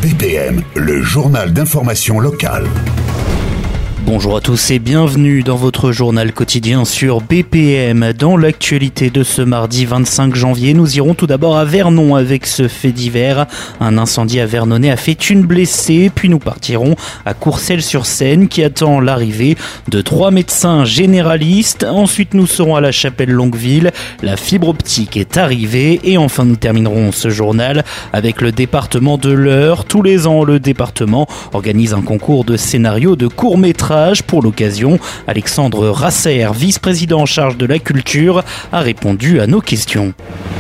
BPM, le journal d'information locale. Bonjour à tous et bienvenue dans votre journal quotidien sur BPM. Dans l'actualité de ce mardi 25 janvier, nous irons tout d'abord à Vernon avec ce fait divers. Un incendie à Vernonnet a fait une blessée, puis nous partirons à Courcelles-sur-Seine qui attend l'arrivée de 3 médecins généralistes. Ensuite, nous serons à la Chapelle-Longueville. La fibre optique est arrivée et enfin nous terminerons ce journal avec le département de l'Eure. Tous les ans, le département organise un concours de scénarios de court-métrage. Pour l'occasion, Alexandre Rasser, vice-président en charge de la culture, a répondu à nos questions.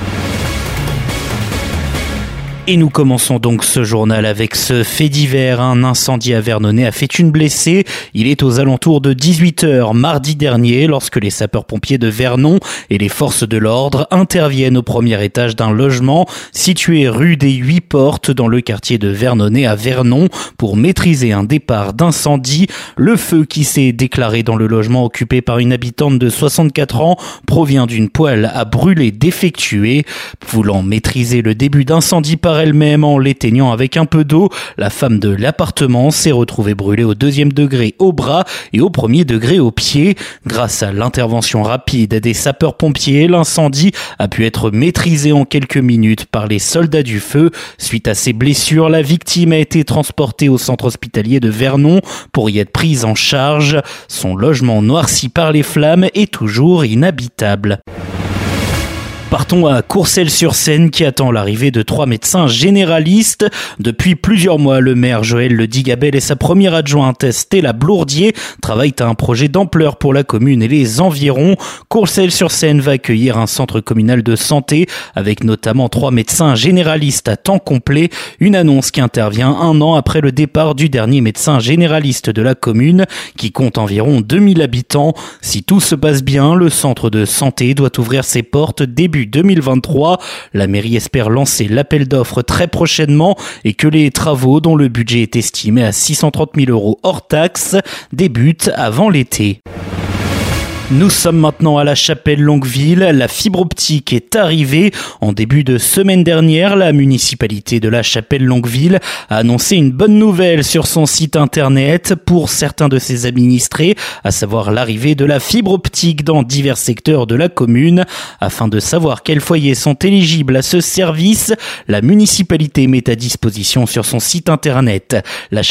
Et nous commençons donc ce journal avec ce fait divers. Un incendie à Vernonnet a fait une blessée. Il est aux alentours de 18h mardi dernier lorsque les sapeurs-pompiers de Vernon et les forces de l'ordre interviennent au premier étage d'un logement situé rue des 8 Portes dans le quartier de Vernonnet à Vernon pour maîtriser un départ d'incendie. Le feu qui s'est déclaré dans le logement occupé par une habitante de 64 ans provient d'une poêle à brûler défectuée. Voulant maîtriser le début d'incendie par elle-même en l'éteignant avec un peu d'eau, la femme de l'appartement s'est retrouvée brûlée au 2e degré au bras et au 1er degré au pied. Grâce à l'intervention rapide des sapeurs-pompiers, l'incendie a pu être maîtrisé en quelques minutes par les soldats du feu. Suite à ces blessures, la victime a été transportée au centre hospitalier de Vernon pour y être prise en charge. Son logement noirci par les flammes est toujours inhabitable. Partons à Courcelles-sur-Seine qui attend l'arrivée de 3 médecins généralistes. Depuis plusieurs mois, le maire Joël Le Digabel et sa première adjointe Stella Blourdier travaillent à un projet d'ampleur pour la commune et les environs. Courcelles-sur-Seine va accueillir un centre communal de santé avec notamment 3 médecins généralistes à temps complet. Une annonce qui intervient un an après le départ du dernier médecin généraliste de la commune qui compte environ 2000 habitants. Si tout se passe bien, le centre de santé doit ouvrir ses portes début 2023. La mairie espère lancer l'appel d'offres très prochainement et que les travaux, dont le budget est estimé à 630 000 € hors taxes, débutent avant l'été. Nous sommes maintenant à la Chapelle-Longueville. La fibre optique est arrivée. En début de semaine dernière, la municipalité de la Chapelle-Longueville a annoncé une bonne nouvelle sur son site internet pour certains de ses administrés, à savoir l'arrivée de la fibre optique dans divers secteurs de la commune. Afin de savoir quels foyers sont éligibles à ce service, la municipalité met à disposition sur son site internet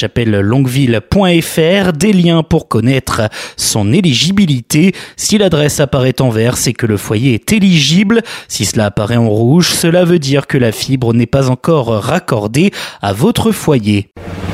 lachapelle-longueville.fr des liens pour connaître son éligibilité. Si l'adresse apparaît en vert, c'est que le foyer est éligible. Si cela apparaît en rouge, cela veut dire que la fibre n'est pas encore raccordée à votre foyer.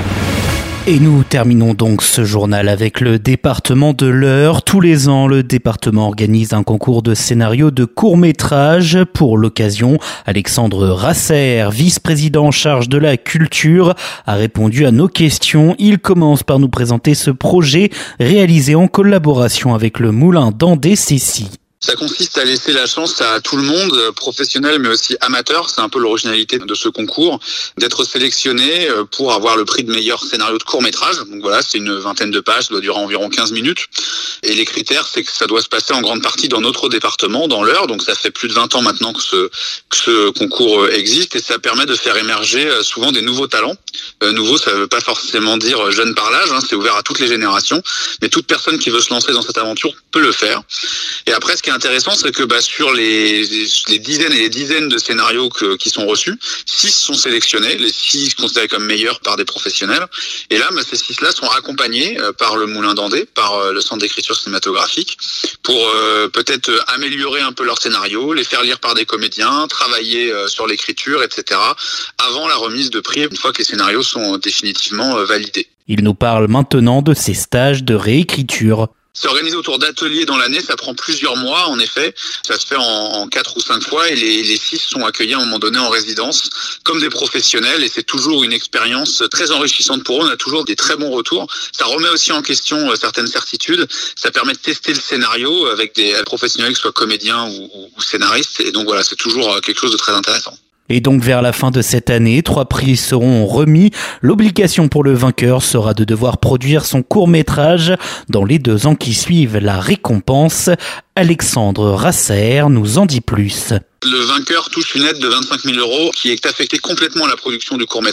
Et nous terminons donc ce journal avec le département de l'Eure. Tous les ans, le département organise un concours de scénarios de court-métrage. Pour l'occasion, Alexandre Rasser, vice-président en charge de la culture, a répondu à nos questions. Il commence par nous présenter ce projet réalisé en collaboration avec le Moulin d'Andé-Cessy. Ça consiste à laisser la chance à tout le monde, professionnel mais aussi amateur. C'est un peu l'originalité de ce concours, d'être sélectionné pour avoir le prix de meilleur scénario de court-métrage. Donc voilà, c'est une vingtaine de pages, ça doit durer environ 15 minutes. Et les critères, c'est que ça doit se passer en grande partie dans notre département, dans l'Eure. Donc ça fait plus de 20 ans maintenant que ce concours existe et ça permet de faire émerger souvent des nouveaux talents. Nouveau, ça ne veut pas forcément dire jeune par l'âge, c'est ouvert à toutes les générations. Mais toute personne qui veut se lancer dans cette aventure peut le faire. Et après, ce qui est intéressant, c'est que sur les dizaines et les dizaines de scénarios qui sont reçus, 6 sont sélectionnés, les 6 considérés comme meilleurs par des professionnels. Et là, ces 6-là sont accompagnés par le Moulin d'Andé, par le Centre d'écriture cinématographique, pour peut-être améliorer un peu leur scénario, les faire lire par des comédiens, travailler sur l'écriture, etc., avant la remise de prix, une fois que les scénarios sont définitivement validés. Il nous parle maintenant de ces stages de réécriture. C'est organisé autour d'ateliers dans l'année, ça prend plusieurs mois en effet, ça se fait en 4 ou 5 fois et les 6 sont accueillis à un moment donné en résidence comme des professionnels et c'est toujours une expérience très enrichissante pour eux, on a toujours des très bons retours. Ça remet aussi en question certaines certitudes, ça permet de tester le scénario avec des professionnels, que ce soit comédiens ou scénaristes et donc voilà, c'est toujours quelque chose de très intéressant. Et donc vers la fin de cette année, 3 prix seront remis. L'obligation pour le vainqueur sera de devoir produire son court-métrage dans les 2 ans qui suivent la récompense. Alexandre Rasser nous en dit plus. Le vainqueur touche une aide de 25 000 € qui est affectée complètement à la production du court-métrage.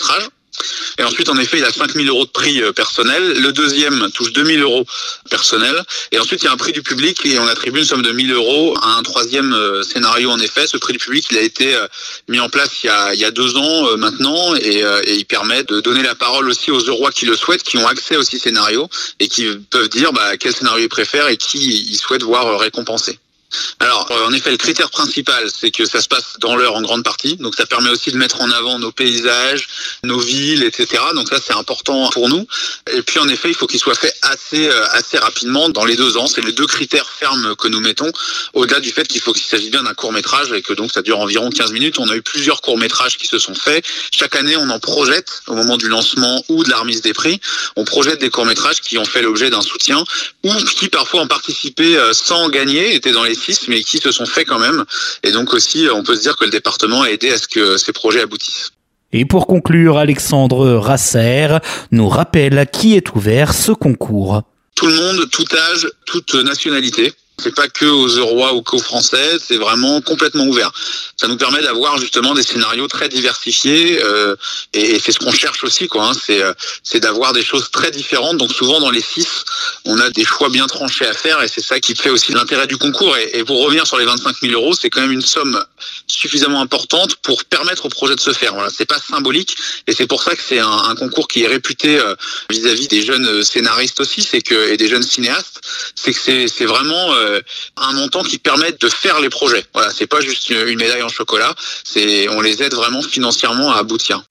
Et ensuite, en effet, il a 5 000 € de prix personnel. Le deuxième touche 2 000 € personnel. Et ensuite, il y a un prix du public et on attribue une somme de 1 000 € à un troisième scénario. En effet, ce prix du public, il a été mis en place il y a 2 ans maintenant et il permet de donner la parole aussi aux Eurois qui le souhaitent, qui ont accès aux 6 scénarios et qui peuvent dire quel scénario ils préfèrent et qui ils souhaitent voir récompensé. Alors, en effet, le critère principal, c'est que ça se passe dans l'heure en grande partie. Donc, ça permet aussi de mettre en avant nos paysages, nos villes, etc. Donc, ça, c'est important pour nous. Et puis, en effet, il faut qu'il soit fait assez rapidement dans les 2 ans. C'est les 2 critères fermes que nous mettons. Au-delà du fait qu'il s'agisse bien d'un court-métrage et que donc ça dure environ 15 minutes. On a eu plusieurs courts-métrages qui se sont faits. Chaque année, on en projette au moment du lancement ou de la remise des prix. On projette des courts-métrages qui ont fait l'objet d'un soutien ou qui parfois ont participé sans gagner, étaient dans les 6, mais qui se sont faits quand même. Et donc aussi, on peut se dire que le département a aidé à ce que ces projets aboutissent. Et pour conclure, Alexandre Rasser nous rappelle à qui est ouvert ce concours. Tout le monde, tout âge, toute nationalité. C'est pas que aux Eurois ou qu'aux Français, c'est vraiment complètement ouvert. Ça nous permet d'avoir justement des scénarios très diversifiés et c'est ce qu'on cherche aussi, quoi. C'est d'avoir des choses très différentes. Donc souvent dans les 6, on a des choix bien tranchés à faire et c'est ça qui fait aussi l'intérêt du concours. Et pour revenir sur les 25 000 €, c'est quand même une somme suffisamment importante pour permettre au projet de se faire. Voilà, c'est pas symbolique et c'est pour ça que c'est un concours qui est réputé vis-à-vis des jeunes scénaristes aussi, et des jeunes cinéastes, c'est que c'est vraiment un montant qui permet de faire les projets. Voilà, c'est pas juste une médaille en chocolat, on les aide vraiment financièrement à aboutir.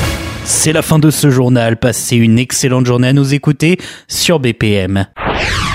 C'est la fin de ce journal. Passez une excellente journée à nous écouter sur BPM.